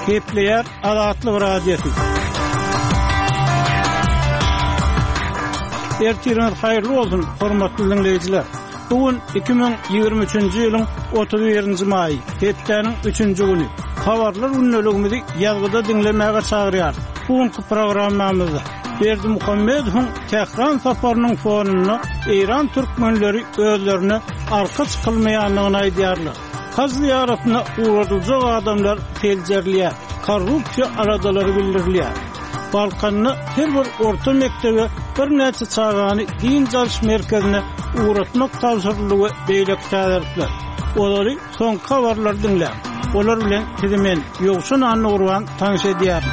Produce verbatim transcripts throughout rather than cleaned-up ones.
Kepler Azatlyk Radiosu. Ertiriniz hayırlı olsun, hormatly dinleyijiler. Bugün iki bin ýygrimi üçinji ýylyň otuz birinji maý, hepdeniň üçinji güni. Habarlar ünlüligimizi ýazgyda dinlemäge çagyrýar. Bugünkü programmamyzda Berdi Muhammedowyň Tehran saparynyň fonuny Iran türkmenleri özlerini arka çykylmaýanlygyny aýdýarlar. Haz ziyaretine uğradyljak adamlar teljerliýär, korrupsiýa aradalary bildirilýär. Balkanny her bir orta mektebe bir näçe çağany din jalş merkezine uğratmak tawsyrlygy beýle täderler. Olary soň habarlar dinlär. Olar bilen tizimen ýogşun anny urwan taňş edýär.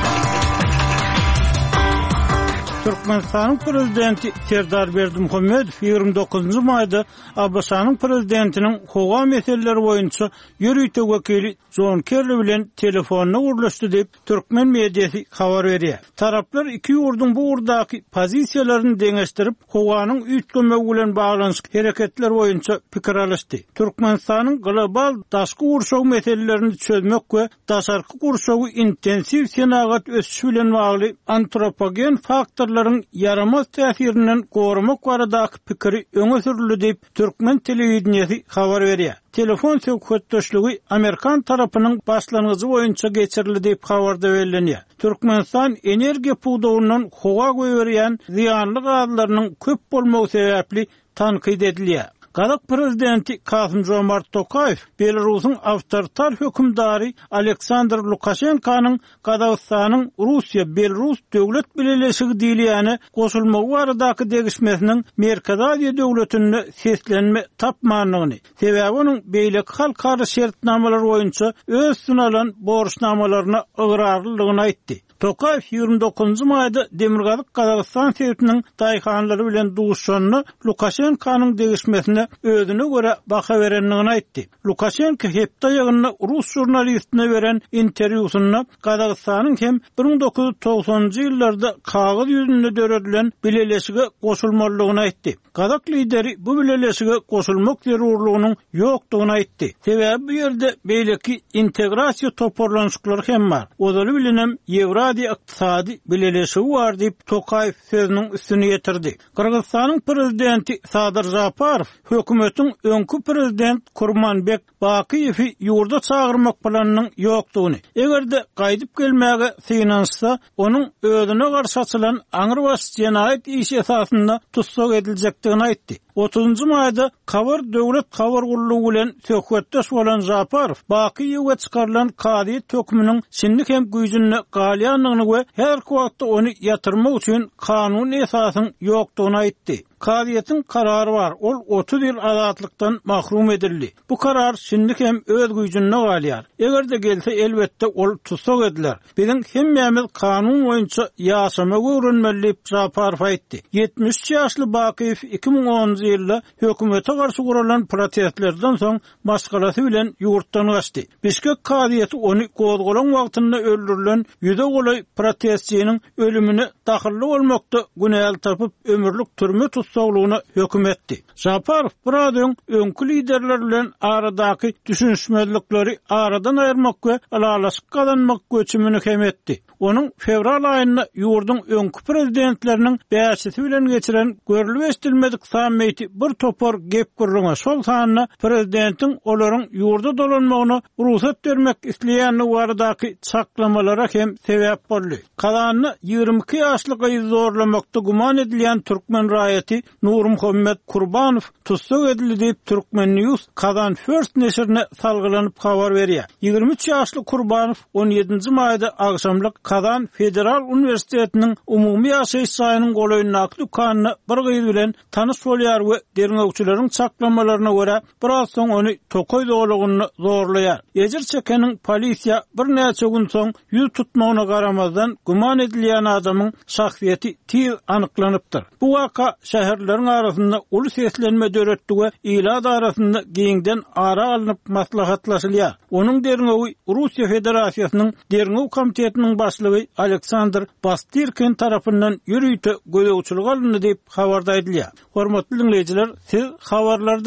Türkmenistanyň prezidenti Serdar Berdimuhammedow ýygrimi dokuzunji maýda Abbasanyň prezidentiniň howa meseleleri boýunça ýürüýte wekili John Kerry bilen telefonna gurlaşdy diýip türkmen mediýasy habar berýär. Taraplar iki ýurduň bu urdaky pozisiýalaryny deňeşdirip, howanyň üýtgemegi bilen baglanyş hereketler boýunça pikir alışdy. Türkmenistanyň global daşky urşaw meselelerini çözmek we daşarky urşawy intensiw senagat ösüşi bilen bagly antropogen faktorlar yaramaz täsirinden gorumak baradaky pikiri öňe sürildi diýip türkmen telewizionyasy habar berýär. Telefon söhbetdeşligi Amerikan tarapynyň başlanyjy boýunça geçirildi diýip habarda berilýär. Türkmenistan energiýa puwdawyndan howa göýberýän ziýanly gazlarynyň köp bolmagy sebäpli tanqid edilýär. Kazak prezidenti Kasym-Jomart Tokayew, Belarusyň awtoritar hökümdary Aleksandr Lukashenkanyň Kazakstanyň Russiýa-Belarus döwlet bileşigi diýilýäne goşulmagy baradaky degişmesiniň Merkezi Aziýa döwletine seslenme tapmanlygyny, sebäbi onuň beýleki halkara şertnamalar boýunça öz sunalan borçnamalaryna ıgrarlylygyny aýtdy. Tokayew ýygrimi dokuzunji maýda Demirgazyk Kazakystan sewtiniň daýhanlary bilen duşanyny Lukashenkanyň degişmesine özüne göre baha berenligini aýtdy. Lukashenko hepde ýagyny rus jurnalistine beren interwýusynda Kazakstanyň hem bir bin dokuz ýuz togsanjy ýyllarda kagazy ýüzünde döredilen bileleşige goşulmalygyny aýtdy. Kazak lideri bu bileleşige goşulmak zerurlygynyň ýokdugyny aýtdy. Sebäbi bu ýerde beýleki integrasiýa toparlanşyklary hem bar. Ozaly bilinem Ýewra iqtisadi bileleşigi bar diýip Tokayew sözüniň üstüne ýetirdi. Kyrgyzstanyň prezidenti Sadyr Japarow hökümetiň öňkü prezident Kurmanbek Bakiýewi ýurda çagyrmak planynyň ýokdugyny, egerde gaýdyp gelmäge synanssa, onuň özüne garşy açylan aňyrbaş jenaýat işi esasynda tutsak ediljekdigini aýtdy. otuzunji maýda Kawar döwlet kawar gurulugy bilen söhbetdeş bolan Japarow, Bakiýewe çykarylan kadiýet hökmüniň şinlik hem güýjüne galýanlygyny we her wagtda ony ýatyrmak üçin kanun esasyň ýokdugyny aýtdy. Kadiýetiň karary bar, ol otuz ýyl azatlykdan mahrum edildi. Bu karar şinlik hem öz güýjüne galýar. Egerde gelse elbetde ol tutsak ediler. Biziň hemmämiz kanun boýunça ýaşamagy öwrenmeli diýip Japarow aýtdy. yetmiş üç ýaşly Bakiýew iki bin onunji ýylda hökümete garşy guralan protestlerden soň maşgalasy bilen ýurtdan gaçdy. Bişkek kadiýeti ony gozgolan wagtynda öldürilen ýüze golay protestçiniň ölümine dahilli bolmakda günäl tapyp ömürlük türme tutsaglygyna höküm etdi. Japarow buradan öňkü liderler bilen aradaky düşünşmezlikleri aradan aýyrmak we alalaşyk kazanmak göçümini hem etdi. Onuň fevral aýynda ýurdun öňkü prezidentleriniň bäşisi bilen geçiren görülip estilmedik sammiýeti bir topar gep gurruna şol sanyna prezidentiň olaryň ýurda dolanmagyna ruhsat bermek isleýänli baradaky çaklamalara hem sebäp boldy. Kazanyny ýygrimi iki ýaşlyk gyzy zorlamakda guman edilýän türkmen raýaty Nur Muhammed Kurbanow tutsak edildi diýip Türkmen News Kazan First neşrine salgylanyp habar berýär. ýygrimi üç ýaşly Kurbanow on ýedinji maýda agşamlyk Kazan Federal Uniwersitetiniň umumy ýaşaýyş saýynyň golaýyn nakly kanyny bir gyzy bilen tanış bolýar we derňegçileriň çaklamalaryna görä biraz soň ony Tokay doglugyny zorlaýar. Ejir çekeniň polisiýa bir näçe gün soň ýüz tutmagyna garamazdan guman edilýän adamyň şahsiýeti tiz anyklanypdyr. Bu waka şäherleriň arasynda uly seslenme döretdi we ilad arasynda giňden ara alınıp maslahatlaşylýar. Onuň derňegi Russiýa Federasiýasynyň derňegi komitetiniň başlygy Aleksandr Bastirkin tarapyndan ýürüýte gödäwçilik alındy diýip habarda edilýär. Hormatly dinleýijiler, siz habarlarda